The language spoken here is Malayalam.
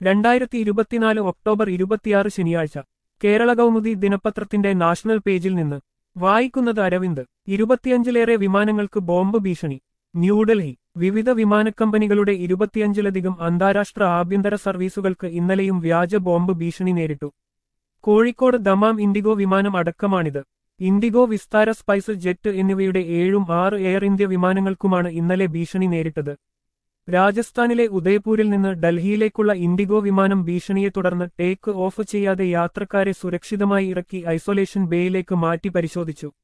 2024 ഒക്ടോബർ 26 ശനിയാഴ്ച കേരള കൗമുദി ദിനപത്രത്തിന്റെ നാഷണൽ പേജിൽ നിന്ന് വായിക്കുന്നത് അരവിന്ദ് 25ലേറെ വിമാനങ്ങൾക്ക് ബോംബ് ഭീഷണി ന്യൂഡൽഹി വിവിധ വിമാനക്കമ്പനികളുടെ 25ലധികം അന്താരാഷ്ട്ര ആഭ്യന്തര സർവീസുകൾക്ക് ഇന്നലെയും വ്യാജ ബോംബ് ഭീഷണി നേരിട്ടു. കോഴിക്കോട് ദമാം ഇൻഡിഗോ വിമാനം അടക്കമാണിത്. ഇൻഡിഗോ, വിസ്താര, സ്പൈസ് ജെറ്റ് എന്നിവയുടെ 7-6 എയർ ഇന്ത്യ വിമാനങ്ങൾക്കുമാണ് ഇന്നലെ ഭീഷണി നേരിട്ടത്. രാജസ്ഥാനിലെ ഉദയ്പൂരിൽ നിന്ന് ഡൽഹിയിലേക്കുള്ള ഇൻഡിഗോ വിമാനം ഭീഷണിയെ തുടർന്ന് ടേക്ക് ഓഫ് ചെയ്യാതെ യാത്രക്കാരെ സുരക്ഷിതമായി ഇറക്കി ഐസൊലേഷൻ ബേയിലേക്ക് മാറ്റി പരിശോധിച്ചു.